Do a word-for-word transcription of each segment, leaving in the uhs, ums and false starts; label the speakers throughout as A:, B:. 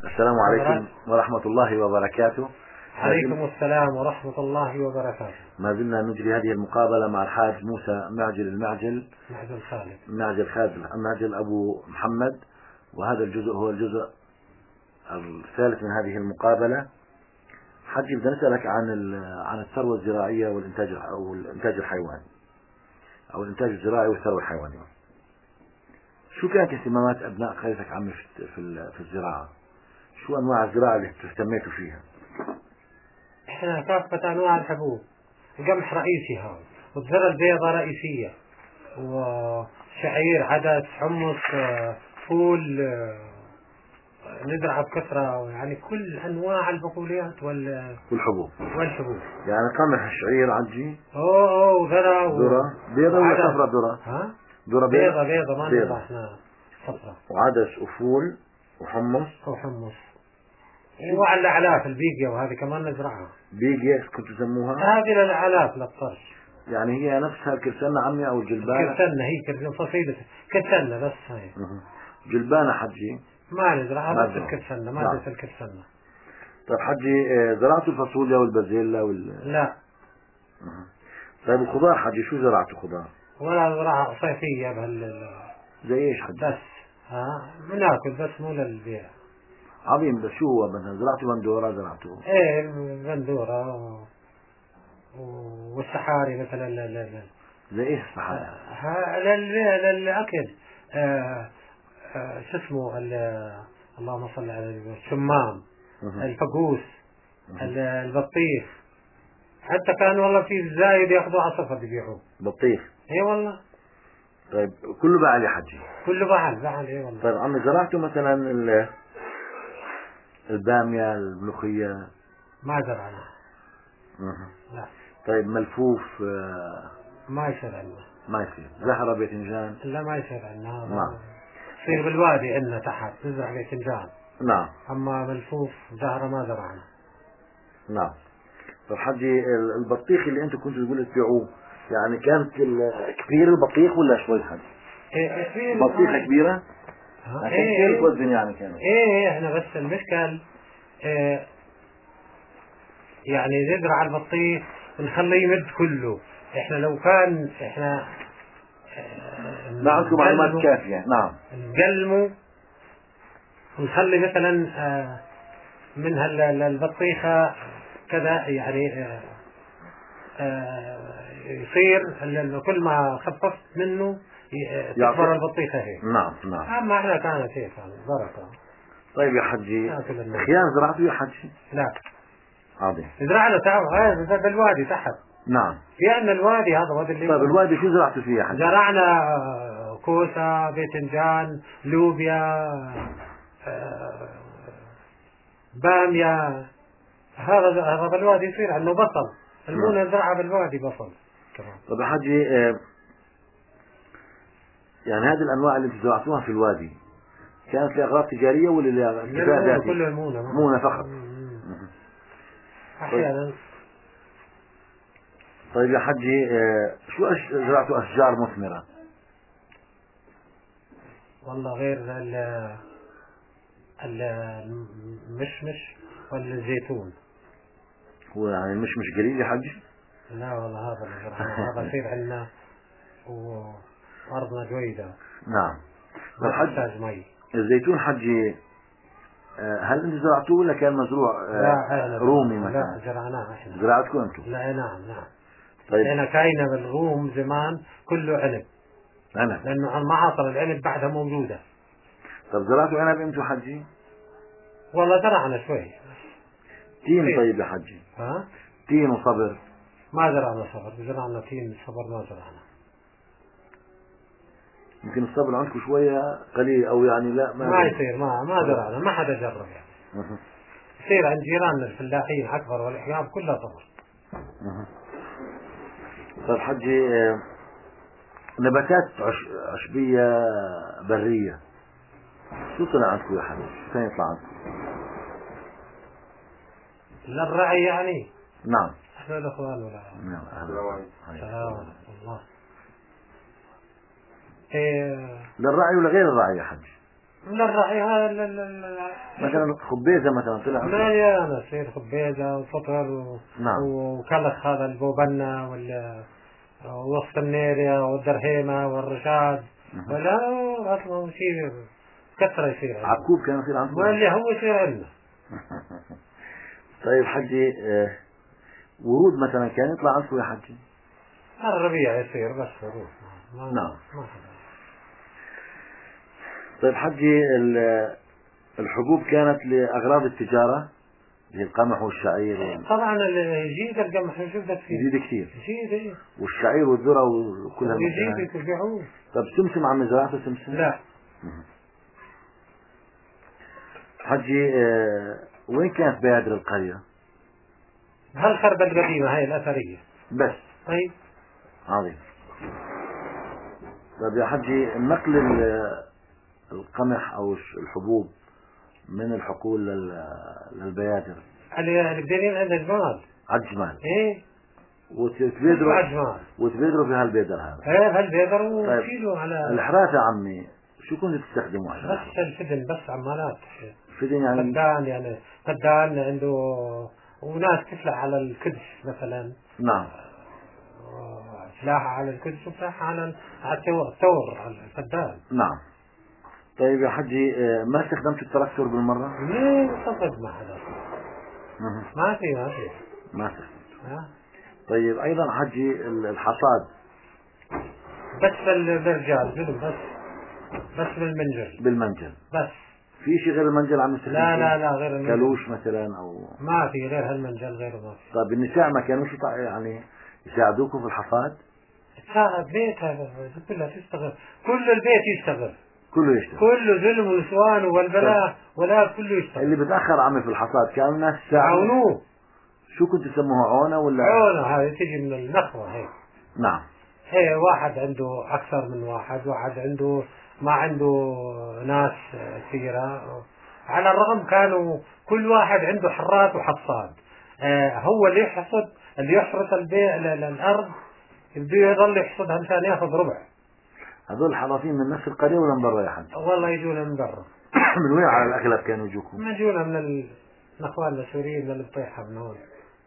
A: السلام عليكم ورحمة الله وبركاته.
B: عليكم السلام ورحمة الله وبركاته.
A: ما زلنا نجري هذه المقابلة مع الحاج موسى معجل المعجل
B: معجل خالد
A: معجل خالد معجل أبو محمد، وهذا الجزء هو الجزء الثالث من هذه المقابلة. حجي بدنا نسألك عن عن الثروة الزراعية والإنتاج أو الإنتاج الحيواني أو الإنتاج الزراعي والثروة الحيوانية. شو كانت اهتمامات أبناء خالتك عمي في في الزراعة؟ شو أنواع الزراعة اللي اهتميتوا فيها؟
B: احنا كافة أنواع الحبوب، القمح رئيسي هذا، والذرة البيضاء رئيسية، وشعير، عدس، حمص، فول، نزرع بكثرة، يعني كل أنواع البقوليات وال
A: والحبوب
B: والحبوب.
A: يعني قمح، شعير، عجي،
B: أوه أوه ذرة و...
A: ذرة بيضة ولا صفرة؟ ذرة
B: ها؟
A: ذرة
B: بيضة بيضة ما نزرع احنا صفرة.
A: وعدس وفول وحمص
B: وحمص وعلى الأعلاف البيقية، وهذه كمان نزرعها.
A: بيقية كنتوا تسموها؟
B: هذه للأعلاف للطرش،
A: يعني هي نفسها الكرسنة عمي أو الجلبانة؟
B: كرسنة، هي كرسنة فصيلة كرسنة بس. هاي
A: جلبانة حجي
B: ما نزرعها، بس الكرسنة مادة الكرسنة.
A: طيب حجي، زرعتوا الفاصوليا والبازيلا وال
B: لا.
A: مه. طيب الخضار حجي شو زرعتوا خضار؟
B: ولا زرعها صيفية بهال
A: زي ايش حجي؟
B: بس ها بناكل بس مو للبيع.
A: عظيم. بس شو هو مثلا زرعتوا بندورة؟ زرعتوا
B: ايه بندورة و... والسحاري مثلا. لا لا لا
A: زي ايش السحاري؟
B: ها لل... للأكل. آه... آه... شو اسمه ال... اللهم صل على الشمام، الفقوس، البطيخ، حتى كان والله في الزايد ياخذوه على صفر يبيعوه
A: بطيخ.
B: اي والله.
A: طيب كله بعل يا حجي؟
B: كله بعل بعل اي والله.
A: طيب عمي زرعتوا مثلا البامية، الملوخية؟
B: ما زرعنا. لا.
A: طيب ملفوف؟
B: ما يصير عندنا.
A: ما يصير. زهرة، باذنجان؟
B: لا ما يصير عندنا.
A: نعم.
B: يصير بالوادي عندنا تحت نزرع باذنجان.
A: نعم.
B: اما ملفوف زهرة ما زرعنا.
A: نعم. طب حجي البطيخ اللي انتم كنتوا تقولوا تبيعوه، يعني كانت كبير البطيخ ولا شوي حجي؟
B: ايه كبير.
A: بطيخة كبيرة؟
B: عشان كيف
A: كيف وزن يعني كانت؟
B: ايه احنا بس المشكل إيه، يعني نزرع البطيخ ونخليه يمد كله. احنا لو كان احنا
A: ما عندكم معلومات كافية. نعم.
B: نقلمه ونخلي مثلا من هالبطيخة كذا، يعني يصير كل ما خففت منه تكبر البطيخة هيك.
A: نعم نعم.
B: اما احنا كانت هيك بركة.
A: طيب يا حجي، خيار زرعته يا حجي؟
B: لا.
A: عظيم.
B: زرعنا تعال بالوادي تحت.
A: نعم.
B: في عندنا الوادي هذا وادي اللي.
A: طيب الوادي شو زرعتوا فيه يا حجي؟
B: زرعنا كوسة، باذنجان، لوبيا، بامية. هذا هذا بالوادي يصير عندنا بصل، المونة زرعة بالوادي بصل كمان.
A: طيب يا حجي، يعني هذه الأنواع اللي انتم زرعتوها في الوادي كانت لأغراض تجارية ولا لانتفاع ذاتي؟
B: كلها مونة.
A: مونة فقط.
B: أحيانا.
A: طيب يا حجي، شو أش... زرعتوا أشجار مثمرة؟
B: والله غير ال المشمش والزيتون.
A: هو يعني المشمش قليل يا حجي؟
B: لا والله هذا اللي زرعناه هذا يصير عندنا وأرضنا جويدة.
A: نعم.
B: ما تحتاج مي.
A: الزيتون حجي، هل انتم زرعتوه ولا كان مزروع
B: لا
A: رومي مثلا؟
B: لا زرعناه احنا.
A: زرعتكم انتم؟
B: لا. نعم نعم.
A: طيب.
B: احنا كاينة بالروم زمان كله عنب.
A: عنب.
B: لأنه المعاصر العنب بعدها موجودة.
A: طب زرعتوا عنب انتم حجي؟
B: والله زرعنا شوي.
A: تين. طيب, طيب يا حجي.
B: ها؟
A: تين وصبر؟
B: ما زرعنا صبر. زرعنا تين، صبر ما زرعنا.
A: يمكن الصبر عندكم شوية قليل أو يعني لا ما
B: ما يصير. ما ما زرعنا، ما حدا جرب يعني. أه. يصير عند جيراننا الفلاحين أكبر والأحياب كلها صبر.
A: أه. طيب حجي، نباتات عش... عشبية برية شو طلع عندكم يا حبيبي؟ شو كان يطلع عندكم؟
B: للرعي يعني؟
A: نعم.
B: احنا الاخوان ولا؟
A: نعم.
B: السلام الله. إيه.
A: للرعي ولا غير الرعي يا حج؟
B: من الرعي هذا
A: مثلا خبيزة مثلا طلع
B: مليانة يصير خبيزة وفطر و...
A: نعم.
B: وكلخ هذا البوبنة وال ووسط النيريا والدرهيمة والرشاد ولا أصلا يصير كثرة يصير عندنا.
A: عكوب كان يصير عندكم
B: واللي هو يصير عندنا.
A: طيب حجي اه ورود مثلا كان يطلع عندكم يا حجي؟
B: الربيع يصير بس ورود.
A: نعم. ما طيب حجي الحبوب كانت لأغراض التجارة زي القمح والشعير و...
B: طبعا يزيد القمح يزيد كثير
A: يزيد كثير
B: يزيد ايه
A: والشعير والذرة وكل
B: يزيد يبيعوه.
A: طب سمسم عم زراعته سمسم؟
B: لا.
A: حجي اه وين كانت بيادر القرية؟
B: هالخربة القديمة هاي الأثرية
A: بس.
B: طيب
A: عظيم. طيب يا حجي نقل القمح أو الحبوب من الحقول للبيادر
B: القديمين عند الجمال
A: عالجمال
B: ايه
A: وتبيدروا
B: عالجمال
A: وتبيدروا في هالبيدر هذا
B: ايه هالبيدر وشيلوا
A: طيب.
B: على
A: الحراثة عمي شو كنتوا تستخدموا عشان
B: بس الفدن بس عمالات
A: فدن يعني
B: فدان يعني فدان عنده وناس تفلح على الكدس مثلا.
A: نعم.
B: فلاحة على الكدس وفلاحة على الثور على الفدان.
A: نعم. طيب يا حجي ما استخدمت التراكتور بالمرة؟
B: ليه استفد ما حدا ما في ما في
A: ما استخدمت. طيب أيضا حجي الحصاد
B: بس بالرجال بدهم بس بس بالمنجل
A: بالمنجل
B: بس.
A: في شيء غير المنجل عم نستخدم؟
B: لا لا لا غير المنجل.
A: كلوش مثلا أو
B: ما في غير هالمنجل غيره ما في.
A: طيب النساء ما كانوش يعني يساعدوكم في الحصاد؟
B: تساعد بيت هذا كلها تشتغل كل البيت يشتغل
A: كله يشتغل
B: كله ظلم ونسوان والبلاء ولا كله يشتغل.
A: اللي بتأخر عمي في الحصاد كانوا الناس
B: يعاونوه.
A: شو كنت تسموها عونة ولا؟
B: عونة هذه تجي من النخوة هي.
A: نعم.
B: هي واحد عنده أكثر من واحد واحد عنده ما عنده ناس كثيرة على الرغم كانوا كل واحد عنده حراث وحصاد. آه هو اللي يحصد اللي يحرث البيع للأرض بده يظل يحصدها مشان ياخذ ربع.
A: هذول حراثين من نفس القرية ولا من برا يا حج؟
B: والله يجونا من برا.
A: من وين على الأغلب كانوا يجوكم؟
B: ما يجونا من الأخوان السوريين من البطيحة من هون.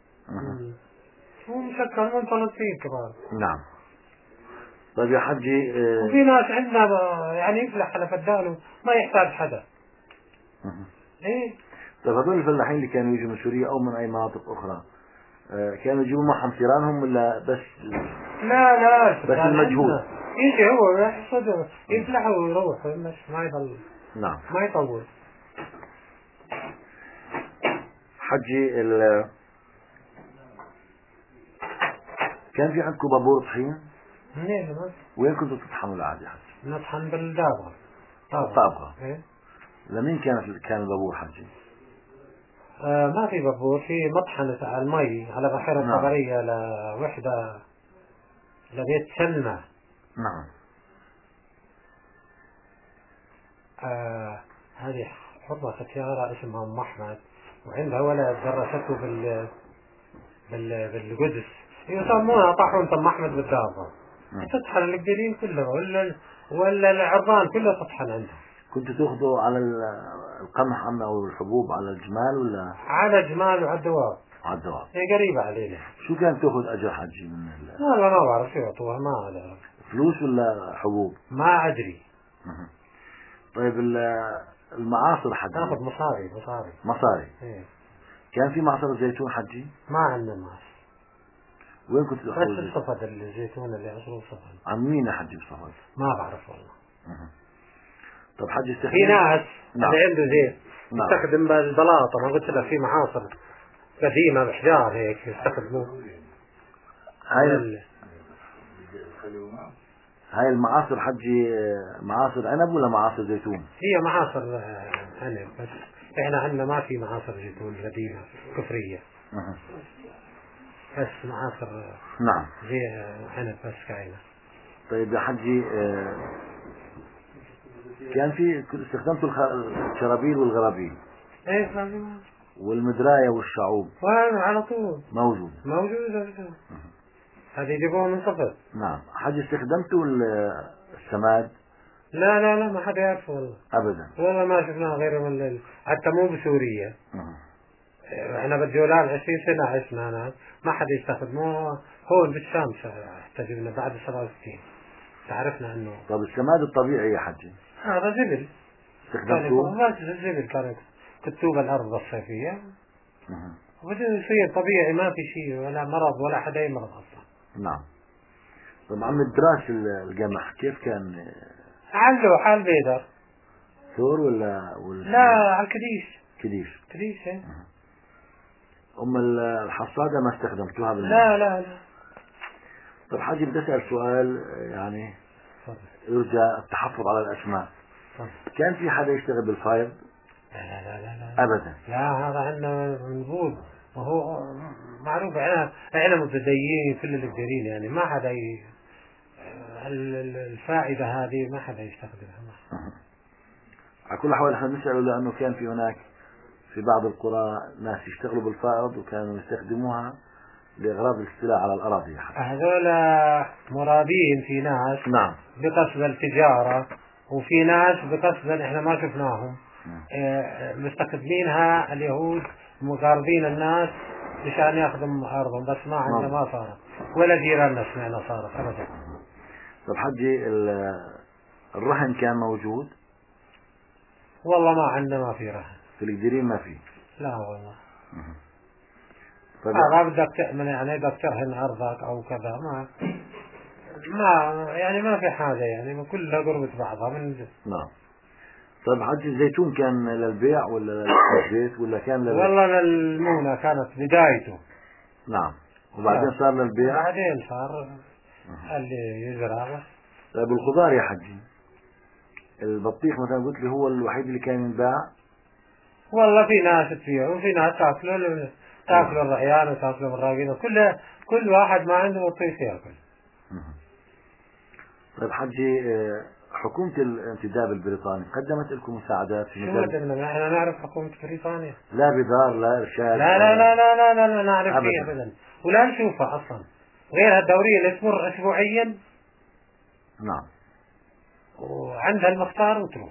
B: ومسكر من فلسطين كمان.
A: نعم. طيب يا حجي اه
B: وفي ناس عندنا يعني يفلح على فدانه ما يحتاج حدا. ايه.
A: طيب هذول الفلاحين اللي كانوا يجوا من سوريا أو من أي مناطق أخرى اه كانوا يجيبوا معهم ثيرانهم ولا بس؟
B: لا لا
A: بس المجهود.
B: يجي هو يحصد يفلح ويروح مش ما يضل.
A: نعم.
B: ما يطول.
A: حجي ال كان في عندكم بابور طحين؟
B: منين ما؟
A: وين كنتوا تطحنوا العادي حجي؟
B: نطحن بالدابة.
A: طابغة.
B: ايه.
A: لمين كانت كان البابور حجي؟
B: آه ما في بابور في مطحنة على المي على بحيرة
A: نعم.
B: طبرية لوحدة لبيت سلمى.
A: نعم.
B: آه هذه حرة ختيارة اسمها أم أحمد وعندها ولد درسته بال بال بالقدس يسمونها طاحون أم أحمد بالدابة. تطحن القديرين كلها ولا ولا العرضان كلها تطحن عندها.
A: كنتوا تاخذوا على القمح عنا أو الحبوب على الجمال ولا؟
B: على جمال وعلى الدواب.
A: على الدواب.
B: هي قريبة علينا.
A: شو كان تاخذ أجر حجي من ال؟
B: والله ما بعرف شو يعطوها ما أعرف.
A: فلوس ولا حبوب؟
B: ما أدري.
A: طيب المعاصر حجي؟
B: ناخذ مصاري مصاري.
A: مصاري.
B: إيه.
A: كان في معصر زيتون حجي؟
B: ما عندنا معصر.
A: وين كنت تاخذ؟
B: بس الصفد الزيتون اللي عصروا الصفد.
A: عن مين يا حجي بصفد؟
B: ما بعرف والله.
A: طب حجي استخدم
B: في ناس
A: نعم.
B: اللي عنده زيت
A: نعم.
B: يستخدم البلاطة ما قلت لك في معاصر قديمة بحجار هيك يستخدموه.
A: هاي ال... هاي المعاصر حجي معاصر عنب ولا معاصر زيتون؟
B: هي معاصر عنب بس احنا عندنا ما في معاصر زيتون قديمة كفرية.
A: أه.
B: بس معاصر
A: نعم
B: زي عنب بس كاينة.
A: طيب يا حجي كان في استخدمتوا الشرابيل والغرابيل؟
B: ايه
A: والمدراية والشعوب؟
B: وين على طول
A: موجود
B: موجود. هذه يجيبوها من صفر.
A: نعم. حجي استخدمتوا السماد
B: لا لا لا ما حدا يعرف والله
A: أبدا.
B: والله ما شفناه غير من ال... حتى مو بسوريا. احنا بالجولان عشرين سنة عشنا هناك ما حدا يستخدموه. هون بالشام احتجبنا بعد سبعة وستين تعرفنا انه.
A: طب السماد الطبيعي يا حجي
B: هذا زبل
A: استخدمتوه؟
B: كان الزبل كانت كتوب الارض الصيفية وبده يصير طبيعي ما في شيء ولا مرض ولا حدا يمرض اصلا.
A: نعم. طب عم الدراس القمح كيف كان؟
B: علو حال بيدر
A: ثور ولا ولا
B: لا على الكديش.
A: كديش
B: كديش ايه.
A: أم الحصادة ما استخدمتوها بالمرة؟
B: لا لا لا.
A: طب حاجي بدي أسأل سؤال يعني يرجى التحفظ على الأسماء. كان في حدا يشتغل بالفايض؟
B: لا لا لا لا
A: أبدا.
B: لا هذا عندنا منبوذ وهو معروف. احنا احنا متدينين كل الجرين يعني ما حدا ي... الفائدة هذه ما حدا يستخدمها.
A: على كل حال احنا نسأله لأنه كان في هناك في بعض القرى ناس يشتغلوا بالفائض وكانوا يستخدموها لأغراض الاستيلاء على الأراضي.
B: هذول مرادين في ناس
A: نعم
B: بقصد التجارة وفي ناس بقصد احنا ما شفناهم اه مستخدمينها اليهود مقاربين الناس مشان ياخذوا أرضهم بس ما عندنا ما صارت ولا جيراننا سمعنا صارت أبدا.
A: طب حجي الرهن كان موجود؟
B: والله ما عندنا ما في رهن
A: في القديرين ما في.
B: لا والله.
A: طيب
B: ما بدك تأمن يعني بدك ترهن أرضك أو كذا ما ما يعني ما في حاجة يعني كلها قربت بعضها من جد.
A: نعم. طيب حجي الزيتون كان للبيع ولا للزيت ولا كان للبيع؟
B: والله للمونة كانت بدايته.
A: نعم. وبعدين صار للبيع؟
B: بعدين صار اللي يزرع.
A: طيب الخضار يا حجي البطيخ مثلا قلت لي هو الوحيد اللي كان ينباع؟
B: والله في ناس تبيعه وفي ناس تاكله تاكله الرعيان وتاكله الراقين كل كل واحد ما عنده بطيخ ياكل.
A: طيب حجي حكومة الانتداب البريطاني قدمت لكم مساعدات في
B: شو قدمنا؟ احنا نعرف حكومة بريطانيا؟
A: لا بدار لا إرشاد
B: لا لا لا لا لا لا, لا نعرف فيها أبدا ولا نشوفها أصلا غير الدورية اللي تمر أسبوعيا.
A: نعم.
B: وعندها المختار وتروح.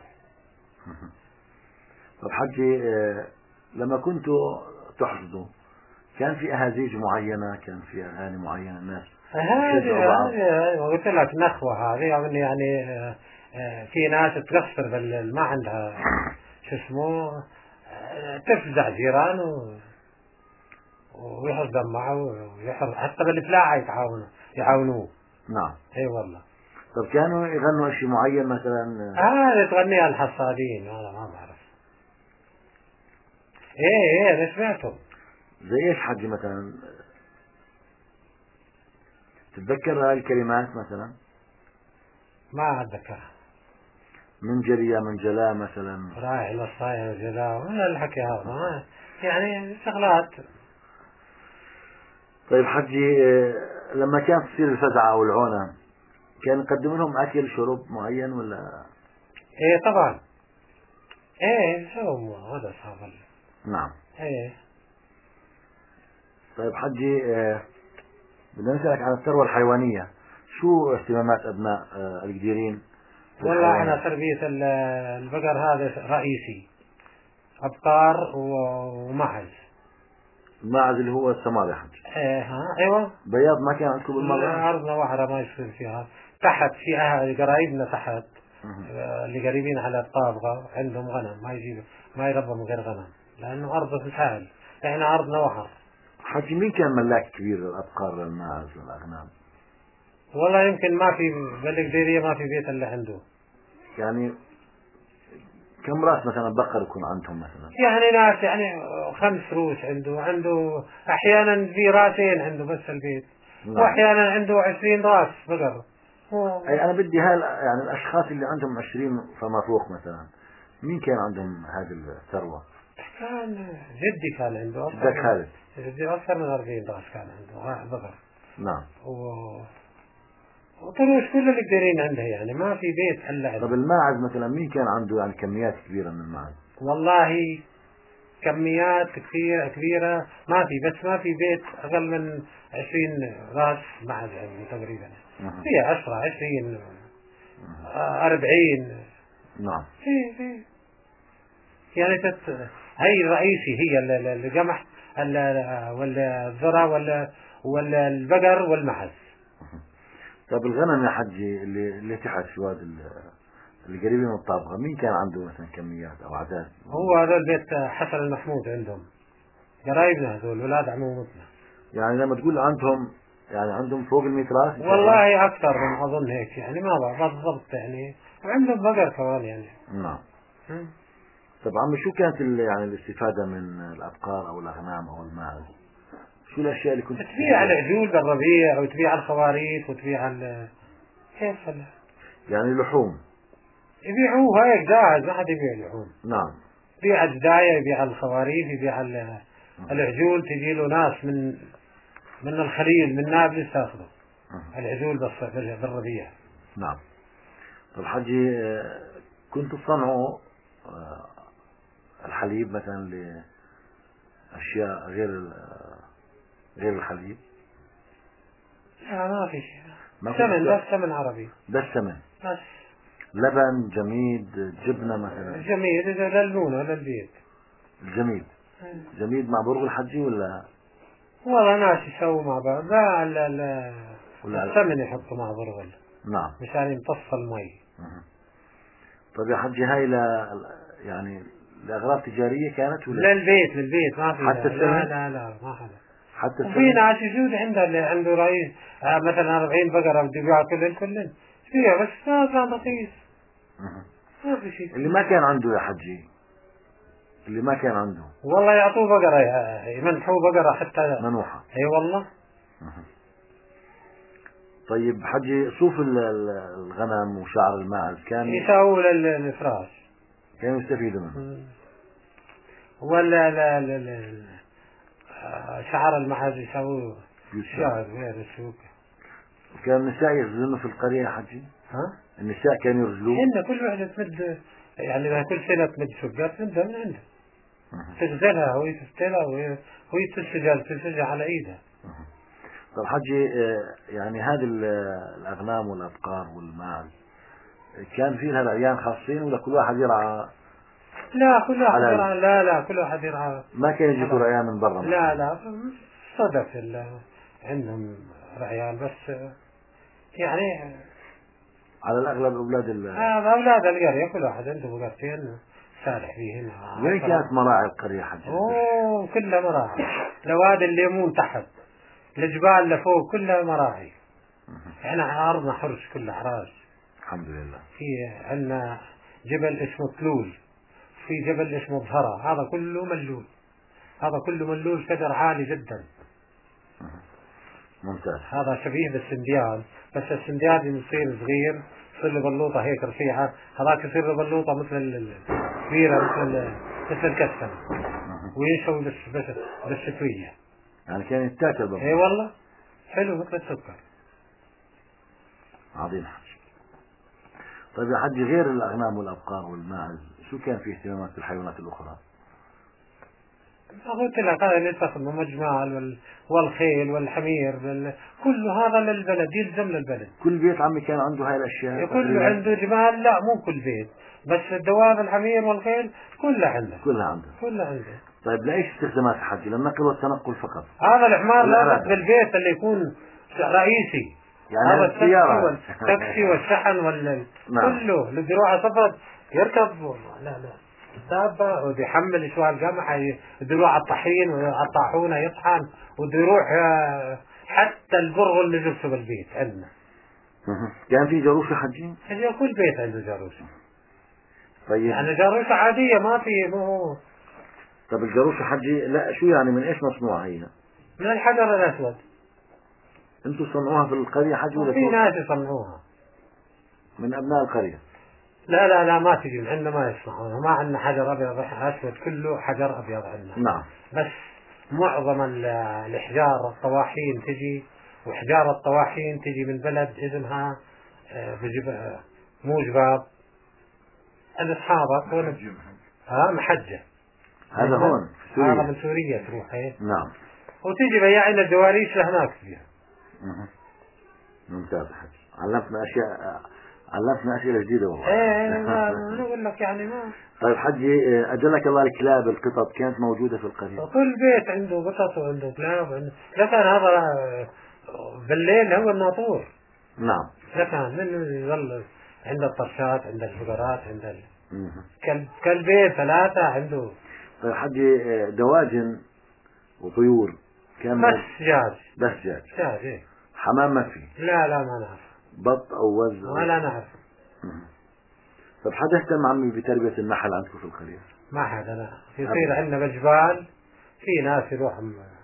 A: طب حجي لما كنتوا تحصدوا كان في أهازيج معينة كان في أغاني معينة الناس
B: هذه قلت لك نخوة هذه يعني يعني في ناس تقصر بال ما عندها شو اسمه تفزع جيران ويحصد معه ويحر حتى بالفلاحة يتعاونوا يعاونوه.
A: نعم.
B: اي والله.
A: طب كانوا يغنوا شيء معين مثلا؟
B: هذا تغنيها الحصادين هذا ما بعرف. ايه ايه انا سمعته.
A: زي ايش حجي مثلا؟ تتذكر هاي الكلمات مثلا؟
B: ما اتذكرها.
A: من جري من جلا مثلا
B: رايح للصايع وجلا ولا الحكي هذا يعني شغلات.
A: طيب حجي لما كانت تصير الفزعة او العونة كان يقدم لهم اكل شرب معين ولا؟
B: ايه طبعا. ايه شو هذا صعب.
A: نعم.
B: ايه.
A: طيب حجي بدنا نسألك عن الثروة الحيوانية. شو اهتمامات ابناء القديرين؟
B: والله احنا تربية البقر هذا رئيسي ابقار ومعز.
A: الماعز اللي هو السمار يا حج.
B: ايه ها ايوه.
A: بياض ما كان عندكم بالمرة؟
B: ارضنا وحرة ما يصير فيها. تحت في اهل قرايبنا تحت اللي قريبين على الطابقة عندهم غنم ما يجيبوا ما يربوا من غير غنم لانه ارض سهل. احنا ارضنا وحر.
A: حجي مين كان ملاك كبير للابقار للماعز والاغنام؟
B: والله يمكن ما في بالقديرية ما في بيت اللي عنده.
A: يعني كم راس مثلا بقر يكون عندهم مثلا؟
B: يعني ناس يعني خمس روس عنده عنده احيانا في راسين عنده بس البيت. نعم. واحيانا عنده عشرين راس بقر.
A: اي انا بدي هال يعني الاشخاص اللي عندهم عشرين فما فوق مثلا مين كان عندهم هذه الثروة؟
B: كان جدي كان عنده
A: جدك خالد.
B: جدي اكثر من أربعين راس كان عنده بقر.
A: نعم.
B: و... وطروش كل اللي قدرين عنده يعني ما في بيت الا عنده.
A: طب الماعز مثلا مين كان عنده يعني كميات كبيرة من الماعز؟
B: والله كميات كثيرة كبيرة ما في بس ما في بيت أقل من عشرين راس معز عنده تقريبا. في عشرة عشرين أربعين.
A: نعم.
B: في في يعني تت... هي الرئيسي هي القمح ولا الذرة ولا ولا البقر والمعز.
A: طب الغنم يا حجي اللي اللي تحت في واد اللي قريبين من الطابغة، مين كان عنده مثلا كميات أو أعداد؟
B: هو هذا البيت حسن المحمود عندهم، قرايبنا هذول ولاد عمومتنا.
A: يعني لما تقول عندهم يعني عندهم فوق المئة راس؟
B: والله أكثر من أظن هيك، يعني ما بعرف بالضبط يعني، وعندهم بقر كمان يعني.
A: نعم. طب عمي شو كانت يعني الاستفادة من الأبقار أو الأغنام أو الماعز؟ شو الأشياء اللي كنت
B: تبيع العجول بالربيع وتبيع الخواريف وتبيع ال كيف هلا؟
A: يعني لحوم
B: يبيعوه هيك جاهز، ما حد يبيع لحوم.
A: نعم.
B: يبيع الجداية، يبيع الخواريف، يبيع العجول، تجي له ناس من من الخليل من نابلس تاخذه العجول بالربيع.
A: نعم. طب حجي كنتوا تصنعوا الحليب مثلا لأشياء غير غير الحليب؟
B: لا ما في شيء،
A: سمن
B: بس سمن عربي
A: بس سمن
B: بس.
A: لبن جميد جبنة مثلا؟
B: جميد للمونة للبيت.
A: الجميد جميد مع برغ الحجي ولا؟
B: والله ناس يسووا مع بعض، لا لا لا السمن يحطوا مع برغل.
A: نعم.
B: مشان يمتص المي.
A: طيب يا حجي هاي لا يعني لأغراض تجارية كانت ولا؟
B: للبيت للبيت ما في.
A: حتى السمن؟
B: لا لا لا ما حدا.
A: حتى السمن؟
B: وفي ناس يجود عنده اللي عنده رئيس آه مثلا أربعين بقرة بده يبيعها كلن كلن فيها، بس هذا رخيص ما في شيء.
A: اللي ما كان عنده يا حجي، اللي ما كان عنده
B: والله يعطوه بقرة، يمنحوه بقرة حتى
A: منوحة.
B: اي والله.
A: طيب حجي صوف الغنم وشعر الماعز كان
B: يساووا للفراش،
A: كانوا يستفيدوا منه.
B: ولا لا لا لا شعر المعز يساووه شعر غير السوق.
A: كان النساء يغزلونه في القرية يا حجي؟
B: ها؟
A: النساء كانوا يغزلوه؟
B: هن كل واحدة تمد يعني كل سنة تمد سكر تمدها من عندها، تغزلها وهي تفتلها وهي تسجل تسجل على ايدها.
A: طب حجي يعني هذه الأغنام والأبقار والماعز كان في لها رعيان خاصين ولا كل واحد يرعى؟
B: لا كل واحد يرعى، لا لا كل واحد يرعى.
A: ما كان يجيكوا رعيان من برا؟
B: لا لا صدف عندهم رعيان بس يعني
A: على الأغلب أولاد ال
B: هذا أولاد القرية كل واحد عنده بقرتين سارح فيهن.
A: وين كانت مراعي القرية حجي؟
B: أوه كلها مراعي، لوادي الليمون تحت، الجبال لفوق كلها مراعي. احنا أرضنا حرش كلها حراج
A: الحمد لله.
B: في عندنا جبل اسمه تلول، في جبل اسمه ظهرة، هذا كله ملول، هذا كله ملول شجر عالي جدا.
A: ممتاز.
B: هذا شبيه بالسنديان، بس السنديان يصير صغير يصير له بلوطة هيك رفيعة، هذاك يصير له بلوطة مثل الكبيرة مثل مثل الكسفة وينشوي بس بس بالشتوية.
A: يعني كان يتاكل بالضبط.
B: اي والله حلو مثل السكر.
A: عظيم حج. طيب يا حجي غير الأغنام والأبقار والماعز شو كان في اهتمامات بالحيوانات الأخرى؟
B: قلت لك هذا اللي تاخذ مجمال والخيل والحمير بال... كل هذا للبلد يلزم للبلد.
A: كل بيت عمي كان عنده هاي الأشياء؟
B: كل عنده جمال، لا مو كل بيت، بس الدواب الحمير والخيل كلها عنده.
A: كلها عنده.
B: كلها عنده.
A: طيب لأيش استخدامات حجي؟ للنقل والتنقل فقط؟
B: هذا الحمار لازم بالبيت اللي يكون رئيسي،
A: يعني
B: هذا
A: السيارة
B: والتاكسي والشحن وال
A: نعم.
B: كله اللي بيروح سفر يركب. لا لا دابة وده يحمل شوية القمح بده يروح على الطحين وعلى الطاحونة يطحن وده يروح حتى البرغ اللي جبته بالبيت عندنا.
A: كان في جاروشة حجي؟
B: هي كل بيت عنده جاروشة.
A: طيب
B: يعني جاروشة عادية ما في مو.
A: طب الجاروشة حجي لا شو يعني من ايش مصنوعة هي؟
B: من الحجر الأسود.
A: انتوا صنعوها في القرية حجي ولا
B: في ناس يصنعوها
A: من أبناء القرية؟
B: لا لا لا ما تجي عندنا، ما يصنعونها، ما عندنا حجر أبيض أسود، كله حجر أبيض عندنا.
A: نعم.
B: بس معظم الإحجار الطواحين تجي، وإحجار الطواحين تجي من بلد اسمها بجب مو جباب الأصحابك ولا ها محجة.
A: هذا هون في سوريا.
B: هذا من سوريا تروح ايه.
A: نعم.
B: وتيجي بياعنا الجواريش لهناك فيها.
A: ممتاز حجي، علمتنا أشياء علمتنا أسئلة جديدة والله.
B: ايه انا اقول لك يعني ما.
A: طيب حجي أجلك الله، الكلاب القطط كانت موجودة في القرية؟
B: كل بيت عنده قطط وعنده كلاب وعنده، لكن هذا بالليل هو الناطور.
A: نعم.
B: لكن من يظل عنده الطرشات، عنده البقرات، عنده ال...
A: مم.
B: كل كل بيت ثلاثة عنده.
A: طيب حجي دواجن وطيور كان
B: بس دجاج.
A: بس دجاج.
B: دجاج ايه.
A: حمام ما في؟
B: لا لا ما نعرف.
A: بط أو وز؟
B: ولا نعرف.
A: مم. طيب حدا اهتم عمي بتربية النحل عندكم في القرية؟
B: ما حدا لا. يصير عندنا بجبال، في ناس يروح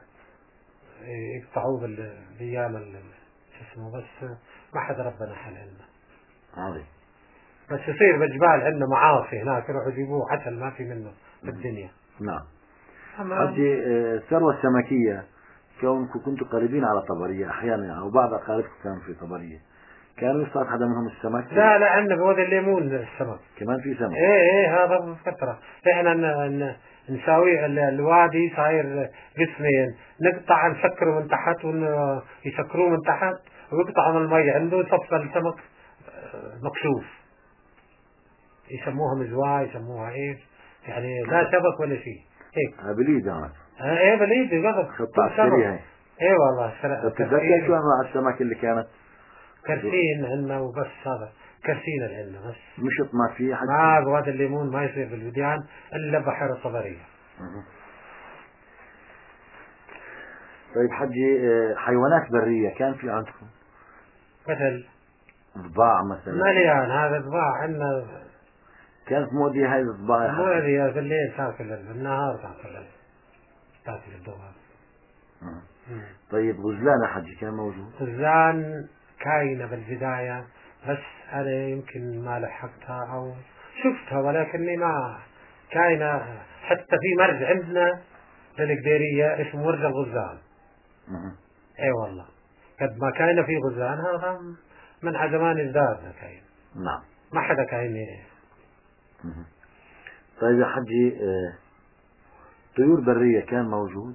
B: يقطعوه بالايام شو اسمه، بس ما حدا ربنا نحل عندنا.
A: عظيم.
B: بس يصير بجبال عندنا معاصي هناك يروحوا يجيبوه عسل ما في منه في الدنيا.
A: نعم.
B: أما
A: حجي الثروة السمكية كونكم كنتوا قريبين على طبرية أحيانا أو بعض أقاربكم كانوا في طبرية، كانوا يصطاد حدا منهم السمك؟
B: لا لا عندنا بوادي الليمون السمك
A: كمان في سمك؟
B: ايه ايه هذا فترة احنا ن- ن- نساوي ال- الوادي صاير قسمين، نقطع نسكره من تحت ويسكروه من تحت ويقطعوا من المي عنده ويصفى السمك مكشوف، يسموها مزواي يسموها ايش يعني، لا شبك ولا شيء هيك.
A: بليد هذا.
B: اه ايه بليد قبل
A: خطة عسكرية هي.
B: ايه والله
A: بتتذكر شو انواع السمك اللي كانت؟
B: كرسين عندنا وبس، هذا كرسين اللي عندنا بس.
A: مشط ما في حد؟
B: ما بوادي الليمون ما يصير بالوديان الا بحيرة طبرية.
A: طيب حجي حيوانات برية كان في عندكم؟
B: مثل
A: ضباع مثلا؟
B: مليان هذا ضباع عندنا.
A: كانت مودية هاي الضباع؟
B: مودية بالليل تاكل، بالنهار تاكل تاكل الدواب.
A: طيب غزلان حجي كان موجود؟
B: غزلان كاينة بالبداية بس أنا يمكن ما لحقتها أو شفتها ولكني ما كاينة. حتى في مرج عندنا بالقديرية اسمه مرج الغزال. اي والله قد ما كاينة في غزلان هذا من عزمان ازدادنا كاين.
A: نعم.
B: ما حدا كاين.
A: طيب يا حجي طيور برية كان موجود؟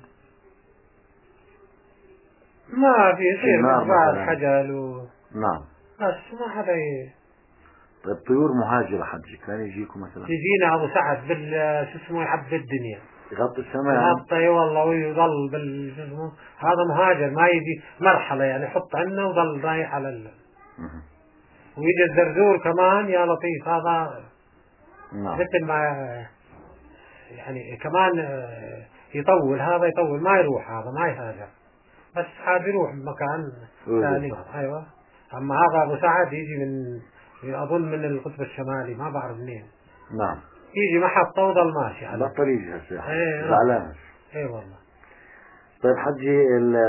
B: ما في يصير
A: مثلا
B: حجل و...
A: نعم.
B: بس ما حدا ي...
A: طيب طيور مهاجرة حجي كان يجيكم مثلا؟
B: يجينا ابو سعد بال شو اسمه يعبي الدنيا
A: يغطي السماء؟
B: يغطي والله ويظل بال شو اسمه، هذا مهاجر ما يجي مرحلة يعني يحط عنا وظل رايح على ال... ويجي الزرزور كمان يا لطيف هذا.
A: نعم.
B: مثل ما يعني كمان يطول، هذا يطول ما يروح، هذا ما يهاجر بس هذا يروح مكان ثاني. ايوه. اما هذا ابو سعد يجي من اظن من القطب الشمالي ما بعرف منين.
A: نعم.
B: يجي محطة وضل ماشي على
A: بطل يجي هسه.
B: ايه
A: زعلان.
B: ايه والله.
A: طيب حجي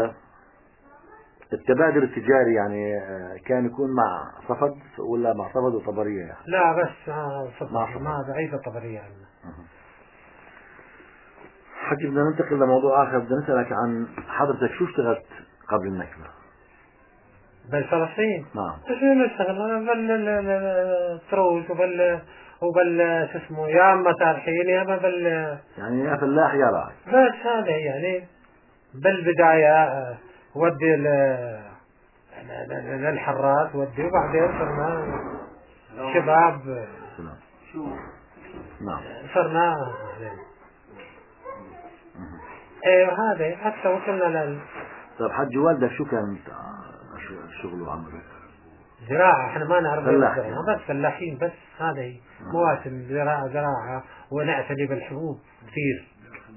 A: التبادل التجاري يعني كان يكون مع صفد ولا مع صفد وطبرية يعني؟
B: لا بس صفد
A: مع
B: ما بعيدة طبرية عندنا.
A: حجي بدنا ننتقل لموضوع آخر، بدنا نسألك عن حضرتك شو اشتغلت قبل النكبة؟
B: بالفلسطين؟
A: نعم.
B: شو نشتغل؟ بالتروج وبال وبال شو اسمه يا اما تارحين يا اما بال
A: يعني يا فلاح يا راعي.
B: بس هذا يعني بالبداية ودي للحراس ودي وبعدين صرنا شباب.
A: شو؟ نعم.
B: صرنا ايه هذا حتى وصلنا لل.
A: طيب حجي والدك شو كان شغله وعمله؟
B: زراعة. احنا ما نعرف
A: فلاح
B: الزراعة بس فلاحين بس. هذه مواسم زراعة زراعة ونعتني بالحبوب كثير.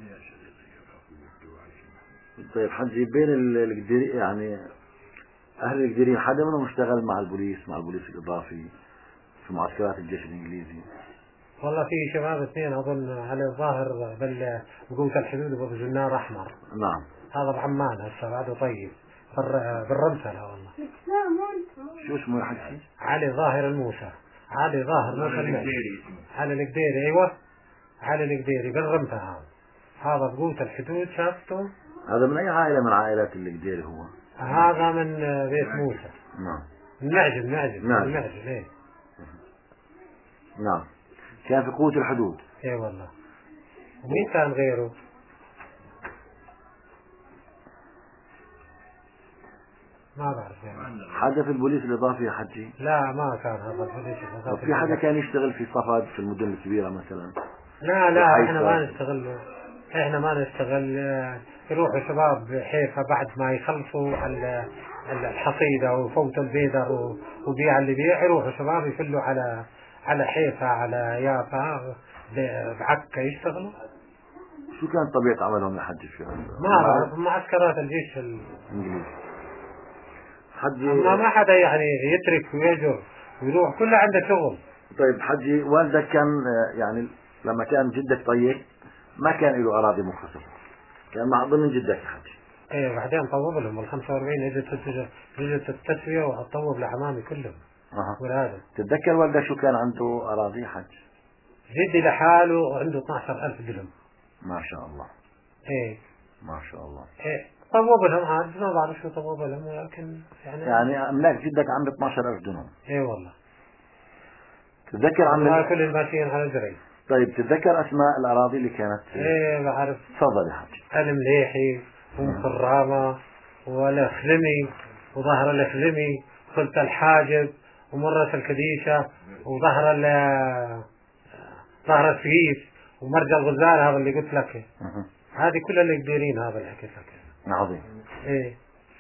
A: طيب حجي بين القديري يعني أهل القديرين حدا منهم اشتغل مع البوليس مع البوليس الإضافي في معسكرات الجيش الإنجليزي؟
B: والله في شباب اثنين أظن على الظاهر بقوة الحدود وأبو زنار أحمر.
A: نعم.
B: هذا بعمان هسه بعده طيب بالرمسلة والله.
A: شو اسمه يا حجي؟
B: علي ظاهر الموسى. علي ظاهر موسى القديري. علي القديري أيوة. علي القديري بالرمسة هذا. هذا بقوة الحدود شافته.
A: هذا من أي عائلة من عائلات القديري هو؟
B: هذا من بيت موسى.
A: نعم.
B: نعجل نعجل
A: نعجل.
B: نعجل ايه.
A: نعم. كان في قوة الحدود.
B: ايه والله. ومين كان غيره؟ ما بعرف يعني.
A: حدا في البوليس الإضافي يا حجي؟
B: لا ما كان هذا البوليس الإضافي.
A: في حدا كان يشتغل في صفد في المدن الكبيرة مثلا؟
B: لا لا احنا ما نشتغل، احنا ما نشتغل. يروحوا شباب حيفا بعد ما يخلصوا الحصيدة وفوتوا البيدر وبيع اللي بيع، يروحوا شباب يفلوا على على حيفا على يافا بعكا يشتغلوا.
A: شو كانت طبيعة عملهم يا حجي في
B: ما بعرف، معسكرات الجيش الانجليزي.
A: حجي
B: اما ما حدا يعني يترك ويجر ويروح، كله عنده شغل.
A: طيب حجي، والدك كان يعني لما كان جدك طيب ما كان له أراضي مخصصة، كان مع ضمن جدك يا حجي؟
B: ايه بعدين طوب لهم بال خمسة وأربعين اجت اجت التسوية وطوب لعمامي كلهم.
A: اها.
B: وهذا
A: تتذكر والدك شو كان عنده أراضي حج؟
B: جدي لحاله عنده اثني عشر ألف درهم.
A: ما شاء الله.
B: ايه
A: ما شاء الله.
B: ايه طوب لهم عاد، ما بعرف شو طوب لهم ولكن يعني
A: يعني أملاك جدك عنده اثني عشر ألف دنم.
B: ايه والله.
A: تتذكر عم
B: والله كل الماشيين على زرعي.
A: طيب تتذكر أسماء الأراضي اللي كانت؟
B: ايه بعرف.
A: تفضل يا حج.
B: المليحي ومخرامة والخلمي وظهر الخلمي خلت الحاجب ومرة الكديشة وظهر ال ظهر السقيف ومرجى الغزال، هذا اللي قلت لك. هذه كلها اللي قديرين، هذا اللي حكيت لك.
A: عظيم.
B: ايه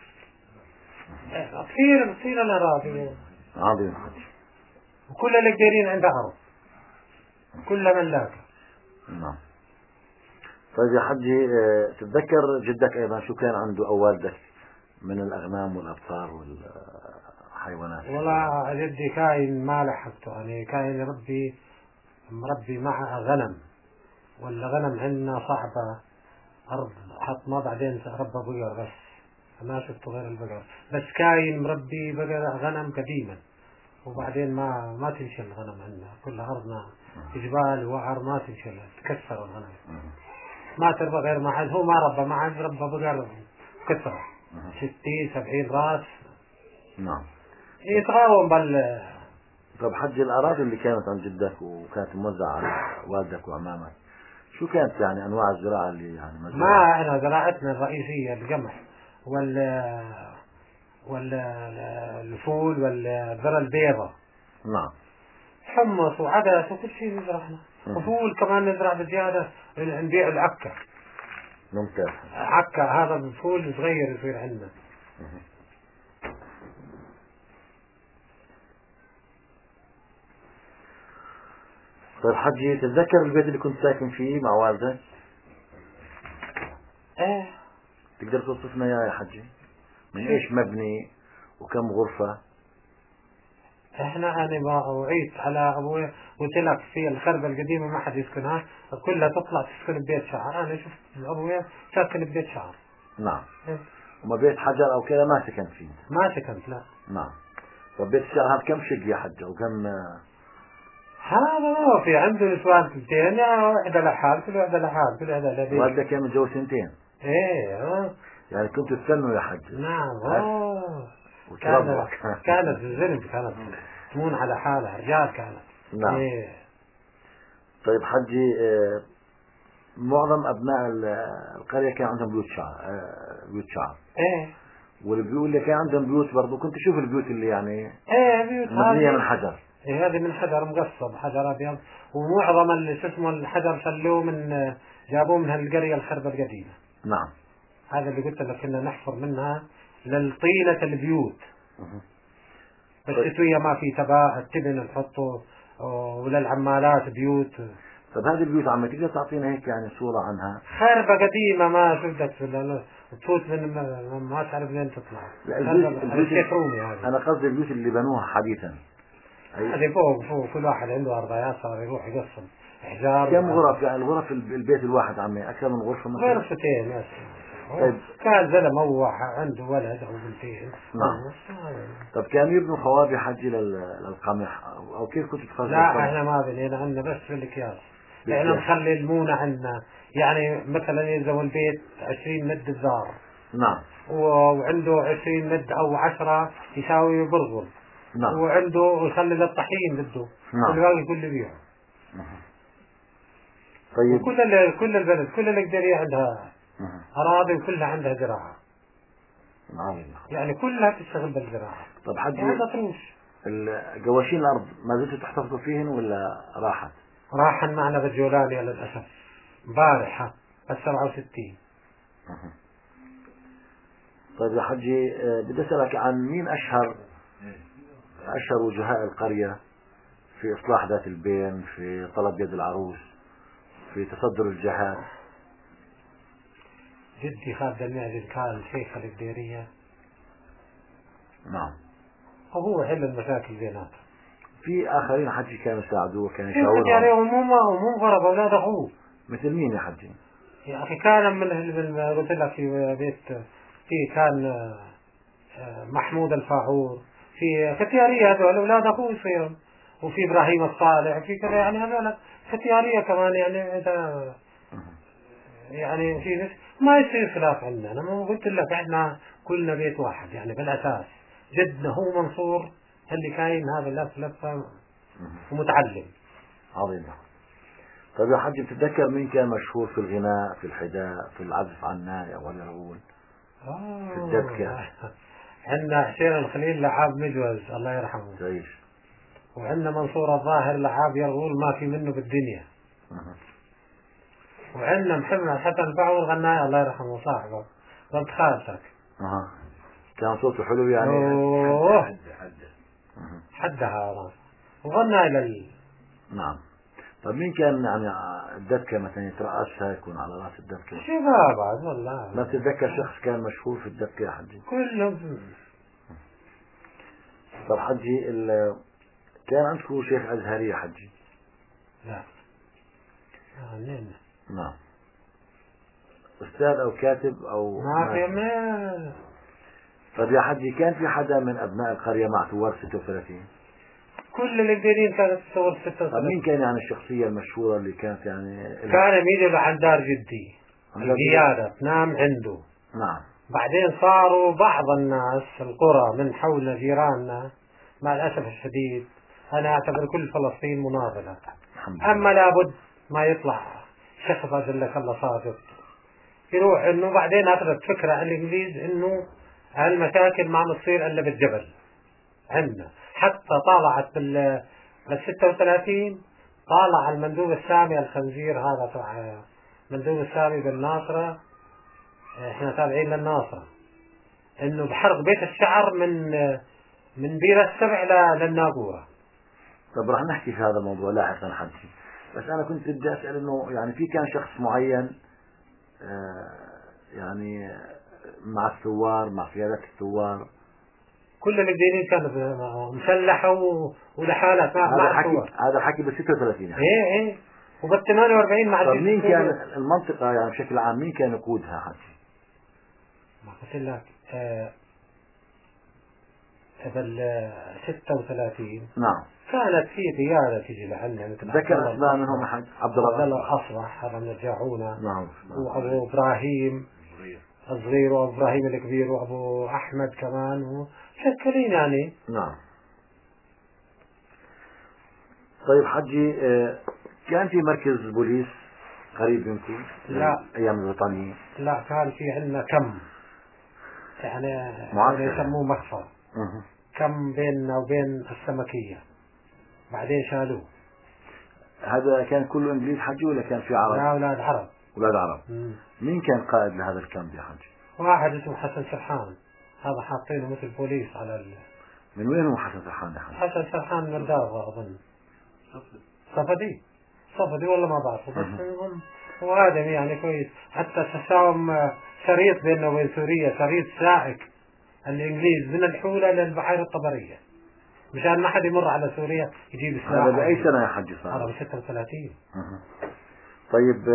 B: كثير كثير الأراضي.
A: عظيم حج.
B: وكل اللي قديرين عنده أرض، كل ملاكه.
A: نعم. طيب يا حجي، تتذكر جدك أيضا شو كان عنده أو والدك من الأغنام والأبقار والحيوانات؟
B: والله جدي كاين ما لحقته، يعني كاين ربي مربي مع غنم، والغنم عندنا صعبة، أرض حط ما بعدين ربى بقر بس، ما شفت غير البقر بس. كاين مربي بقر غنم قديما، وبعدين ما ما تمشي الغنم عندنا، كل أرضنا جبال ووعر ما تمشي، تكسر الغنم ما تربى غير ما حد. هو ما ربى، ما عاد ربى بقر كثرة ستين سبعين راس.
A: نعم.
B: يتغاوم بال.
A: طب حج، الأراضي اللي كانت عند جدك وكانت موزعة على والدك وأمامك، شو كانت يعني أنواع الزراعة اللي يعني مزروعة؟
B: ما احنا زراعتنا الرئيسية القمح وال والفول والذرة البيضاء.
A: نعم.
B: حمص وعدس وكل شيء نزرعنا، وفول كمان نزرع بزيادة، نبيع العكة.
A: ممتاز.
B: عكة هذا الفول صغير يصير عندنا.
A: طيب حجي، تتذكر البيت اللي كنت ساكن فيه مع والدك؟
B: ايه.
A: تقدر توصفنا اياه يا حجي؟ من ايش مبني وكم غرفة؟
B: احنا انا ما وعيت على ابوي، قلت لك في الخربة القديمة ما حد يسكنها، كلها تطلع تسكن ببيت شعر. انا شفت ابوي ساكن ببيت شعر.
A: نعم.
B: إيه؟
A: وما بيت حجر او كذا ما سكنت فيه؟
B: ما سكنت لا.
A: نعم. طب بيت الشعر هذا كم شق يا حج وكم؟
B: هذا ما في عنده نسوان ثنتين، واحدة لحال، كل واحدة لحال، كل واحدة لبيت.
A: والدك كان متجوز سنتين؟
B: ايه اه.
A: يعني كنتوا تستنوا يا حج؟
B: نعم اه.
A: كانت
B: كانت الزلم كانت تمون على حالها، رجال كانت.
A: نعم.
B: ايه.
A: طيب حجي، اه معظم ابناء القرية كان عندهم بيوت شعر، اه بيوت شعر.
B: ايه.
A: والبيوت اللي كان عندهم بيوت برضو كنت تشوف البيوت اللي يعني
B: ايه بيوت
A: مبنية من حجر.
B: إيه هذه من حجر مقصب، حجر ابيض، ومعظم اللي شو اسمه الحجر خلوه من جابوه من هالقرية الخربة القديمة.
A: نعم.
B: هذا اللي قلت لك كنا نحفر منها للطينة البيوت. بس التسوية ما في تباع التبن نحطه، وللعمالات بيوت.
A: طب هذه البيوت عم تقدر تعطينا هيك يعني صورة عنها؟
B: خربة قديمة ما شفتك في تفوت من ما تعرف وين تطلع.
A: لا البيوت, البيوت
B: رومي هذه.
A: أنا قصدي البيوت اللي بنوها حديثا.
B: هذه فوق فوق كل واحد عنده أرضيات صار يروح يقسم حجار.
A: كم غرف يعني الغرف البيت الواحد عمي أكثر من غرفة مثلا؟
B: غرفتين بس.
A: طيب.
B: كان زلمة هو عنده ولد أو بنتين.
A: نعم. طب كانوا يبنوا خوابي حجي للقمح أو كيف كنت تخرج؟
B: لا احنا ما بنينا عندنا بس في الأكياس. احنا نخلي المونة عندنا، يعني مثلا إذا البيت عشرين مد الزار.
A: نعم.
B: وعنده عشرين مد أو عشرة يساوي برغل.
A: نعم.
B: وعنده يخلي للطحين بده.
A: نعم.
B: والباقي كله بيعه.
A: طيب.
B: وكل كل البلد كل الأقدرية عندها أراضي وكلها عندها زراعة.
A: عظيم.
B: يعني كلها تشتغل بالزراعة.
A: طب حجي
B: هذا طروش.
A: قواشين الأرض ما زلتوا تحتفظوا فيهن ولا راحت؟
B: راحن معنا بالجولاني للأسف بارحة السبعة وستين.
A: طيب يا حجي بدي أسألك عن مين أشهر أشهر وجهاء القرية في إصلاح ذات البين، في طلب يد العروس، في تصدر الجهات؟
B: جدي خالد المعجن كان شيخ القديرية.
A: نعم.
B: وهو حل المشاكل بيناتهم.
A: في آخرين حجي كانوا يساعدوه، كانوا
B: يشاورهم. يعني مو مو غرب أولاد أخوه.
A: مثل مين يا حجي؟
B: يا أخي كان من قلت لك في بيت في كان محمود الفاعور، في ختيارية هذول أولاد أخوه يصيرون، وفي إبراهيم الصالح، في كذا يعني هذول ختيارية كمان. يعني إذا يعني في ما يصير خلاف عندنا. أنا ما قلت لك إحنا كلنا بيت واحد يعني بالأساس. جدنا هو منصور اللي كاين هذا لف لفة ومتعلم.
A: عظيم. طيب يا حجي بتتذكر مين كان مشهور في الغناء، في الحداء، في العزف على الناي ولا العود، في الدبكة؟
B: عندنا حسين الخليل لعاب مجوز الله يرحمه.
A: تعيش.
B: وعندنا منصور الظاهر لعاب يرغول ما في منه بالدنيا.
A: أه.
B: وعندنا محمد حسن البعور غناي الله يرحمه صاحبه بنت خالتك.
A: اها كان صوته حلو يعني.
B: اوه
A: حد حد
B: حدها وغناي لل.
A: نعم. طيب مين كان يعني الدبكة مثلا يترأسها يكون على راس الدبكة؟
B: شباب بعد والله.
A: ما بتتذكر شخص كان مشهور في الدبكة يا حجي؟
B: كلهم.
A: طب حجي كان عندكم شيخ أزهري يا حجي؟
B: لا. آه
A: نعم. أستاذ أو كاتب أو
B: ما في ما.
A: طب يا حجي كان في حدا من أبناء القرية مع ثوار ستة وثلاثين؟
B: كل القديرين كانت تصور ستة وثلاثين.
A: طب مين كان يعني الشخصية المشهورة اللي كانت يعني؟
B: كان يجي لعند دار جدي القيادة تنام عنده.
A: نعم.
B: بعدين صاروا بعض الناس في القرى من حولنا جيراننا مع الأسف الشديد أنا أعتبر كل فلسطين مناضلة. أما لابد ما يطلع شخص أجلك الله صادق يروح إنه بعدين أخذت فكرة عن الإنجليز إنه هالمشاكل ما بتصير إلا بالجبل عندنا. حتى طالعت بال ستة وثلاثين طالع المندوب السامي الخنزير هذا تبع مندوب السامي بالناصرة. احنا تابعين للناصرة انه بحرق بيت الشعر من من بير السبع للناقورة.
A: طب رح نحكي في هذا الموضوع لاحقا حجي، بس انا كنت بدي اسال انه يعني في كان شخص معين آه يعني مع الثوار مع قيادة الثوار؟
B: كل القديرين كانوا مسلحة ولحالات مع
A: هذا الحكي
B: الثوار.
A: هذا الحكي بال ستة وثلاثين يعني.
B: ايه ايه وبال ثمانية وأربعين مع.
A: طب مين كان المنطقة يعني بشكل عام مين كان يقودها حجي؟
B: ما قلت لك آه بال ستة وثلاثين.
A: نعم.
B: كانت في قيادة تجي لعنا مثل
A: ذكر اسماء منهم حج عبد الله
B: الأصبح هذا من الجاعونة.
A: نعم.
B: وأبو إبراهيم الصغير وإبراهيم الكبير وأبو أحمد كمان وشكلين يعني.
A: نعم. طيب حجي كان في مركز بوليس قريب منكم؟
B: لا.
A: أيام الوطنية؟
B: لا كان في عندنا كم يعني يسموه مخفر كم بيننا وبين السمكية بعدين شالوه.
A: هذا كان كله انجليز حجي ولا كان في عرب؟
B: لا اولاد عرب.
A: اولاد عرب.
B: مم.
A: مين كان قائد لهذا الكامب يا حجي؟
B: واحد اسمه حسن سرحان هذا حاطينه مثل بوليس على ال...
A: من وين هو حسن سرحان يا حجي؟
B: حسن سرحان من الدار اظن. صفدي صفدي والله ما بعرفه بس هم هو آدمي يعني كويس. حتى تساوم شريط بيننا وبين سوريا شريط سائق الانجليز من الحولة للبحيرة الطبرية مشان ما حد يمر على سوريا يجيب سلاح.
A: هذا بأي سنة يا حجي صار؟
B: هذا ب ستة وثلاثين.
A: طيب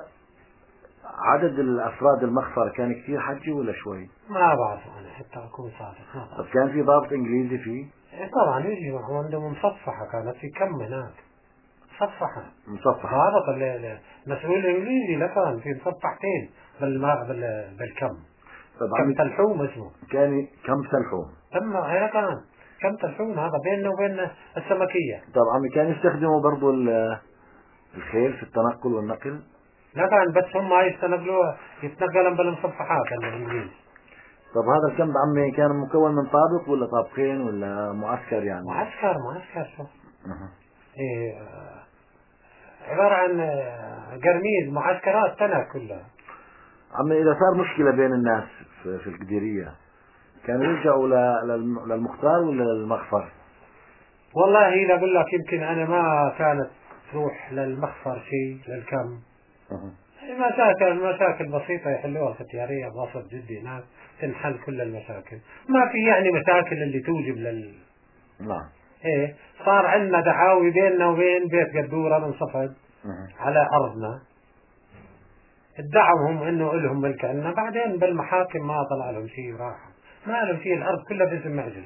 A: عدد الأفراد المخفر كان كثير حجي ولا شوي؟
B: ما بعرف أنا حتى أكون صادق.
A: طب كان في ضابط إنجليزي فيه؟
B: طبعا يجي معه عندهم مصفحة كانت في كم هناك مصفحة
A: مصفحة
B: ضابط المسؤول الإنجليزي لا كان في مصفحتين بالماء بال... بالكم. كم تلحوم اسمه
A: كان كم تلحوم
B: كم هنا كان كم تلحوم هذا بيننا وبين السمكية.
A: طب عمي كان يستخدموا برضو الخيل في التنقل والنقل؟
B: لا كان بس هم يستنقلوا يتنقلوا بالمصفحات الإنجليز.
A: طب هذا الكامب عمي كان مكون من طابق ولا طابقين ولا معسكر يعني؟
B: معسكر معسكر شو
A: أه.
B: إيه آه، عبارة عن آه، قرميد معسكرات سنة كلها.
A: عمي إذا صار مشكلة بين الناس في, في القديرية كانوا يلجأوا ل- للم- للمختار ولا للمخفر؟
B: والله إذا أقول لك يمكن أنا ما كانت تروح للمخفر شيء للكم.
A: أه.
B: مشاكل مشاكل بسيطة يحلوها اختيارية بوسط جدي هناك تنحل كل المشاكل. ما في يعني مشاكل اللي توجب لل
A: نعم.
B: ايه صار عندنا دعاوي بيننا وبين بيت قدورة من صفد
A: أه.
B: على أرضنا، ادعوهم انه لهم ملك عنا، بعدين بالمحاكم ما طلع لهم شيء وراحوا، ما لهم شيء، الأرض كلها باسم معجل.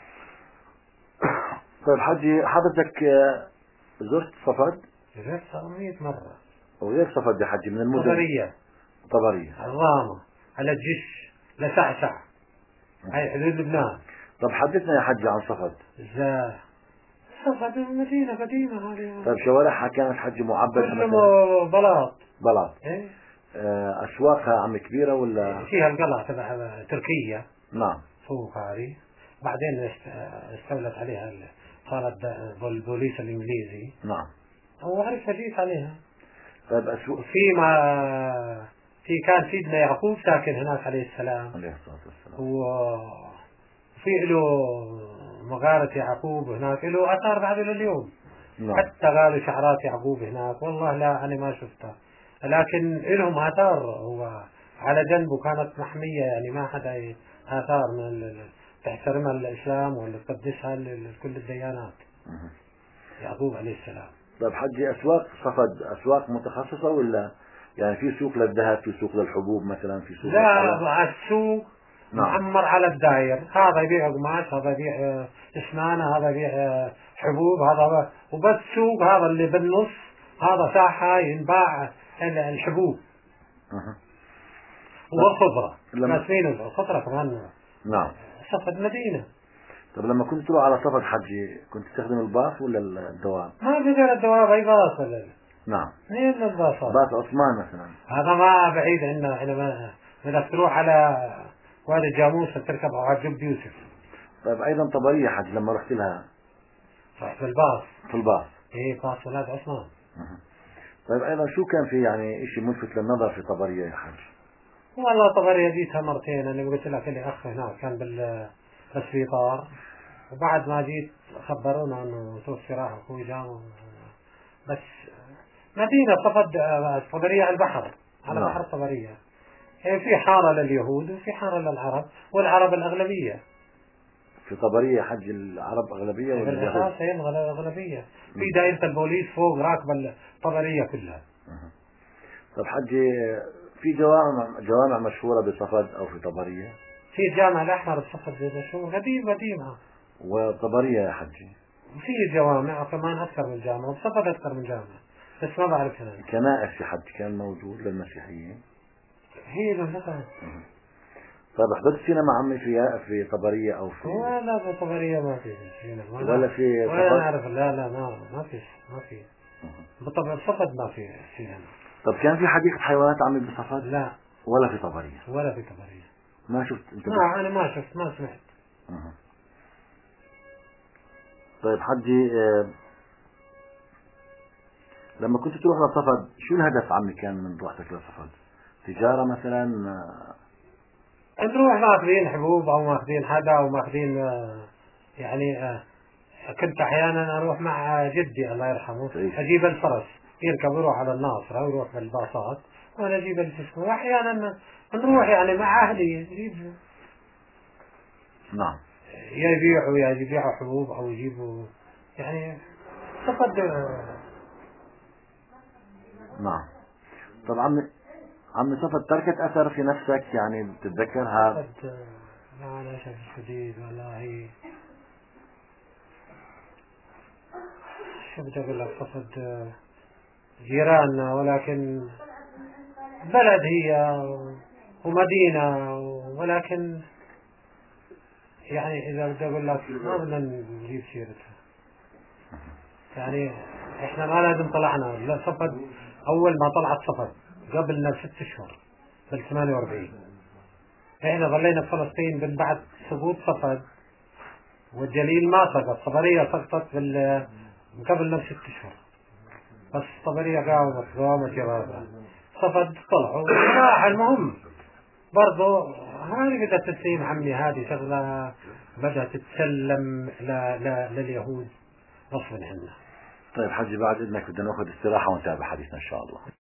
A: طيب حجي حضرتك آه، زرت صفد؟
B: زرت مية مرة.
A: وغير صفد يا حجي من المدن؟
B: طبرية،
A: طبرية،
B: الرامة، على الجش، لسعسع، هاي حدود لبنان.
A: طب حدثنا يا حجي عن صفد.
B: ازاي؟ صفد مدينة قديمة هذه.
A: طيب شوارعها كانت حجي معبدة
B: كله
A: مثلا؟
B: بلاط.
A: بلاط.
B: ايه؟
A: آه، أسواقها عم كبيرة ولا؟
B: فيها القلعة تبع تركيا
A: نعم.
B: فوق هذه، بعدين است- استولت عليها ال- صارت البوليس الإنجليزي،
A: نعم.
B: وعرفت جيت عليها.
A: طيب أسواق.
B: في ما في كان سيدنا يعقوب ساكن هناك عليه السلام،
A: عليه الصلاة والسلام.
B: وفي له مغارة يعقوب هناك، له أثار بعد لليوم.
A: نعم.
B: حتى قالوا شعرات يعقوب هناك، والله لا أنا ما شفتها، لكن لهم آثار. هو على جنبه كانت محمية، يعني ما حدا ي- آثار من ال- تحترمها الإسلام ولا تقدسها ل- لكل الديانات.
A: مه.
B: يعقوب عليه السلام.
A: طيب حجي أسواق صفد أسواق متخصصة ولا يعني في سوق للذهب، في سوق للحبوب مثلا، في سوق للحلة؟
B: لا، السوق
A: نعم.
B: معمر على الداير، هذا يبيع قماش، هذا يبيع آه، اسنانه، هذا يبيع آه، حبوب، هذا وبس سوق هذا اللي بالنص، هذا ساحة ينباع ال- الحبوب
A: مه.
B: والخضرة،
A: لما...
B: ناسين الخضرة كمان.
A: نعم.
B: صفد مدينة.
A: طب لما كنت تروح على صفد حجي كنت تستخدم الباص ولا الدوام؟
B: ما في غير الدواب، أي باص ولا لا؟
A: نعم.
B: مين الباصات؟
A: باص عثمان مثلا.
B: هذا ما بعيد عنا، احنا ما بدك تروح على وادي الجاموس تركب على جب يوسف.
A: طيب أيضا طبرية حج لما رحت لها
B: صح بالباص.
A: في الباص.
B: ايه باص ولاد عثمان.
A: مه. طيب أيضا شو كان في يعني إشي ملفت للنظر في طبرية يا حج؟
B: والله طبعا جيتها مرتين، انا قلت لك لي اخ هناك كان بال بالسبيطار، وبعد ما جيت خبرونا انه توفي راح اخوي جام. بس مدينة صفد طبرية على البحر، على
A: نعم.
B: بحر طبرية. يعني في حارة لليهود وفي حارة للعرب، والعرب الأغلبية.
A: في طبرية حج العرب أغلبية ولا اليهود؟
B: بالأساس هي الأغلبية. في دائرة البوليس فوق راكبة الطبرية كلها.
A: مه. طب حجي في جوامع جوامع مشهورة بصفد أو في طبرية؟
B: في الجامع الأحمر بصفد مشهور قديم قديمة.
A: وطبرية يا حجي
B: وفي جوامع كمان أكثر من جامع، وبصفد أكثر من جامع، بس ما بعرف هنا.
A: كنائس يا حج كان موجود للمسيحيين؟
B: هي مثلا.
A: طيب حضرت سينما عمي في في طبرية أو في
B: ولا بطبرية ما في هنا،
A: ولا في
B: ولا
A: صفد؟
B: نعرف. لا لا ما ما في ما في بطبع صفد ما في سينما.
A: طب كان في حديقة حيوانات عمي بصفد؟
B: لا
A: ولا في طبرية؟
B: ولا في طبرية.
A: ما شفت أنت؟
B: ما أنا ما شفت ما سمعت.
A: مه. طيب حجي آه، لما كنت تروح لصفد شو الهدف عمي كان من روحتك لصفد؟ تجارة مثلا؟ آه،
B: نروح ماخذين حبوب أو ماخذين حدا أو ماخذين آه، يعني آه، كنت أحيانا أروح مع جدي الله يرحمه،
A: تعيش.
B: أجيب الفرس يركب يروح على الناصرة ويروح بالباصات، وأنا أجيب الجسم، وأحيانا نروح يعني مع أهلي نجيب
A: نعم.
B: يا يبيعوا يا يبيعوا حبوب أو يجيبوا يعني صفد.
A: نعم. طب عمي عمي صفد تركت أثر في نفسك يعني بتتذكرها؟
B: صفد مع الأسف الشديد والله، شو بدي أقول لك، صفد جيراننا، ولكن بلد هي ومدينة، ولكن يعني إذا بدي أقول لك ما بدنا نجيب سيرتها، يعني إحنا ما لازم طلعنا لا صفد. أول ما طلعت صفد قبلنا ست أشهر بال ثمانية وأربعين احنا ظلينا في فلسطين من بعد سقوط صفد، والجليل ما سقط، طبرية سقطت بال قبل ست اشهر، بس طبرية قاومت قاومت جرابها، صفد طلعوا راح. المهم برضو هذه بدأت تسليم عمي، هذه شغلة بدأت تتسلم ل... ل... لليهود غصبا عنا.
A: طيب حجي بعد إذنك بدنا ناخذ استراحة ونتابع حديثنا إن شاء الله.